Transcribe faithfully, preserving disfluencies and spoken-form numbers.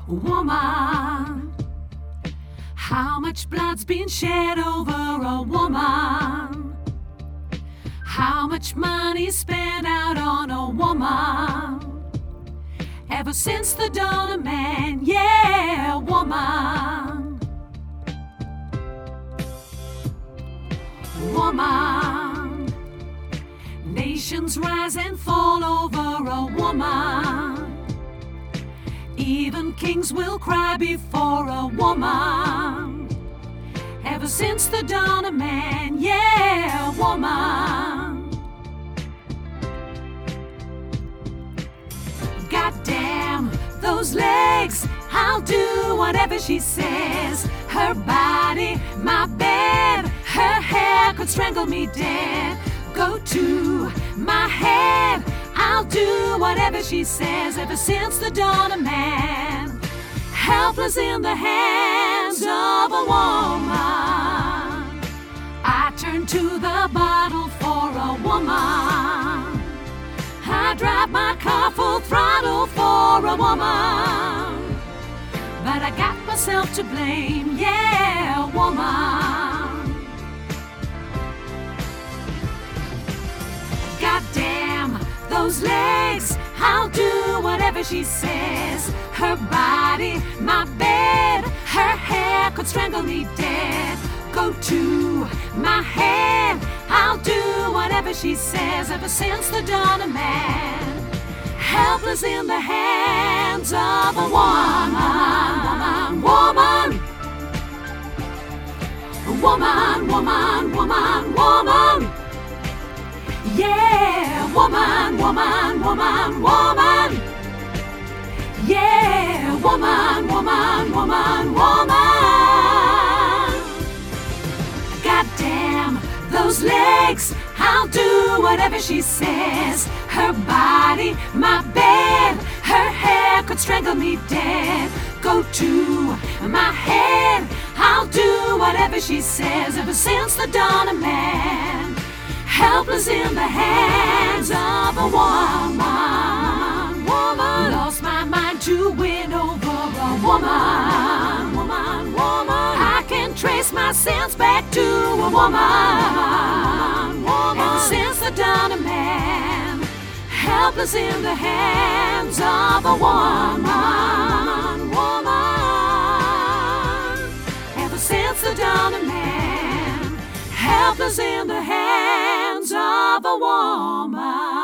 woman. How much blood's been shed over a woman? How much money's spent out on a woman? Ever since the dawn of man, yeah, woman. Woman. Nations rise and fall over a woman. Even kings will cry before a woman. Ever since the dawn of man, yeah, woman. Goddamn those legs, I'll do whatever she says. Her body, my bed, her hair could strangle me dead. Go to my head, I'll do whatever she says. Ever since the dawn of man, helpless in the hands of a woman. I turn to the bottle for a woman. I drive my car full throttle for a woman. But I got myself to blame, yeah, woman. Goddamn those legs, I'll do whatever she says. Her body, my bed, her hair could strangle me dead. Go to my head, I'll do whatever she says. Ever since the dawn of man, helpless in the hands of a woman, woman, woman, woman, woman, woman, woman. Yeah, woman, woman, woman, woman. Yeah, woman, woman, woman, woman. Goddamn those legs, I'll do whatever she says. Her body, my bed, her hair could strangle me dead. Go to my head, I'll do whatever she says. Ever since the dawn of man, helpless in the hands of a woman, woman. Lost my mind to win over a woman, woman, woman. I can trace my sins back to a woman, woman. Ever since the dawn of man, helpless in the hands of a woman, woman. Ever since the dawn of man, helpless in the hands of a woman.